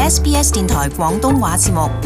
SBS 電台廣東話節目。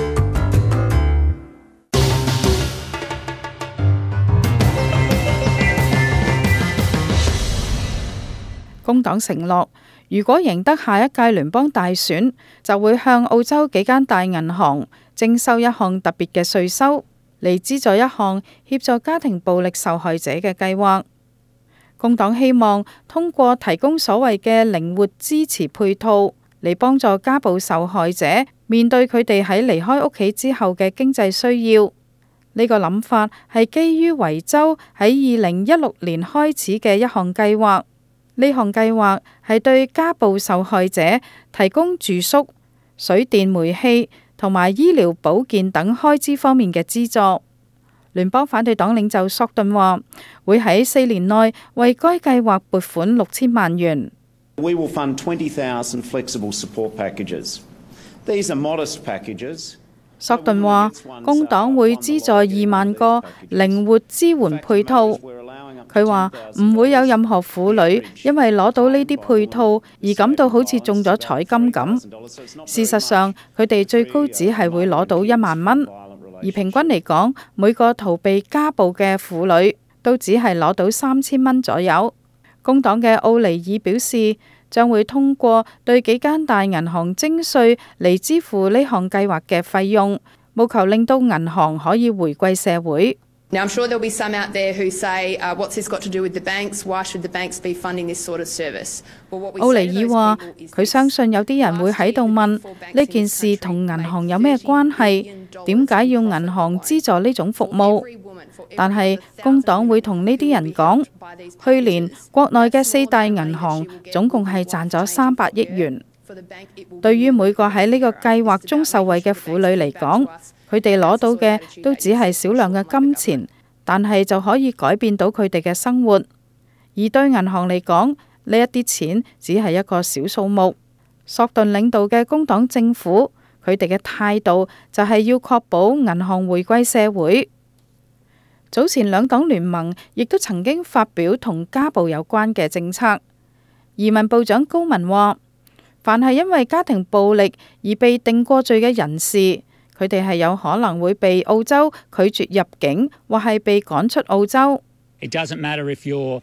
工黨承諾，如果贏得下一屆聯邦大選，就會向澳洲幾間大銀行徵收一項特別嘅稅收，嚟資助一項協助家庭暴力受害者嘅計劃。工黨希望通過提供所謂嘅靈活支持配套，嚟幫助家暴受害者面對佢哋喺離開屋企之後嘅經濟需要。呢個諗法係基於維州喺2016年開始嘅一項計劃。呢項計劃係對家暴受害者提供住宿、水電煤氣同埋醫療保健等開支方面嘅資助。聯邦反對黨領袖索頓話，會喺4年內為該計劃撥款6000萬元。 We will fund 20,000 flexible support packages. These are modest packages. 索頓話，工黨會資助2萬個靈活支援配套。佢話唔會有任何婦女因為攞到呢啲配套而感到好似中咗彩金咁。事實上，佢哋最高只係會攞到1萬蚊，而平均嚟講，每個逃避家暴嘅婦女都只係攞到3000蚊左右。工黨嘅奧尼爾表示，將會通過對幾間大銀行徵稅嚟支付呢項計劃嘅費用，務求令到銀行可以回歸社會。 Now, I'm sure there'll be some out there who say, what's this got to do with the banks? Why should the banks be funding this sort of service? 奧尼爾話，佢相信有啲人會喺度問，呢件事同銀行有咩關係？點解要銀行資助呢種服務？但係工黨會同呢啲人講，去年國內嘅4大銀行總共係賺咗300億元。對於每個喺呢個計劃中受惠嘅婦女嚟講，佢哋攞到嘅都只係少量嘅金錢，但係就可以改變到佢哋嘅生活。而對銀行嚟講，呢一啲錢只係一個小數目。索頓領導嘅工黨政府，佢哋嘅態度就係要確保銀行回歸社會。早前兩黨聯盟亦都曾經發表同家暴有關嘅政策。移民部長高文話，凡係因為家庭暴力而被定過罪嘅人士，佢哋係有可能會被澳洲拒絕入境，或係被趕出澳洲。 It doesn't matter if you're,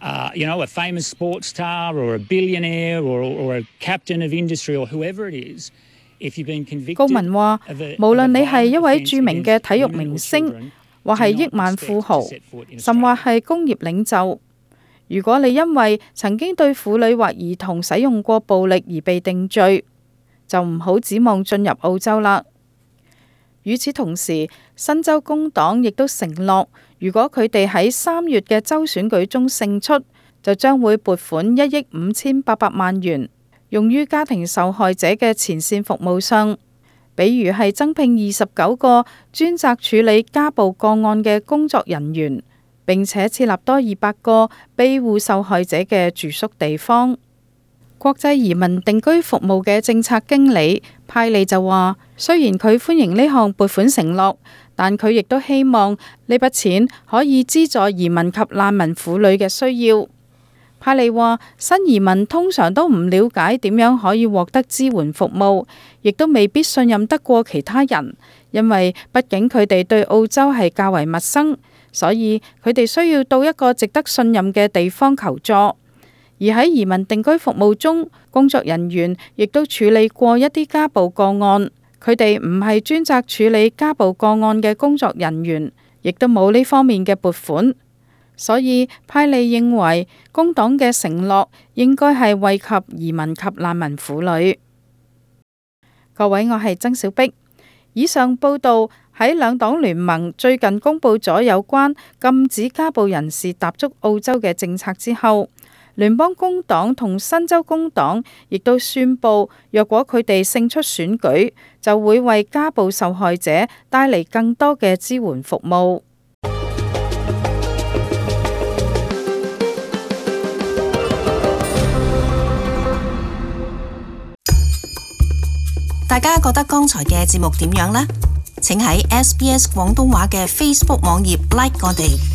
a famous sports star or a billionaire or a captain of industry or whoever it is. If you've been convicted, 高文話，無論你係一位著名嘅體育明星，或係億萬富豪，甚或係工業領袖，如果你因為曾經對婦女或兒童使用過暴力而被定罪，就唔好指望進入澳洲啦。與此同時，新州工黨亦都承諾，如果佢哋喺3月嘅州選舉中勝出，就將會撥款1億5800萬元，用於家庭受害者嘅前線服務上，比如係增聘29個專責處理家暴個案嘅工作人員，並且設立多200個庇護受害者嘅住宿地方。國際移民定居服務嘅政策經理派利就話，雖然佢歡迎呢項撥款承諾，但佢亦都希望呢筆錢可以資助移民及難民婦女嘅需要。派利話，新移民通常都唔了解點樣可以獲得支援服務，亦都未必信任得過其他人，因為畢竟佢哋對澳洲係較為陌生，所以佢哋需要到一個值得信任嘅地方求助。而喺移民定居服務中，工作人員亦都處理過一啲家暴個案，佢哋唔係專責處理家暴個案嘅工作人員，亦都冇呢方面嘅撥款。所以派利認為工黨嘅承諾應該係惠及移民及難民婦女。各位，我係曾小碧。以上報道喺兩黨聯盟最近公布咗有關禁止家暴人士踏足澳洲嘅政策之後，聯邦工黨同新州工黨亦都宣布，若果佢哋勝出選舉，就會為家暴受害者帶嚟更多嘅支援服務。 大家覺得剛才嘅節目點樣呢？請喺SBS 廣東話嘅 Facebook 網頁 like 我哋。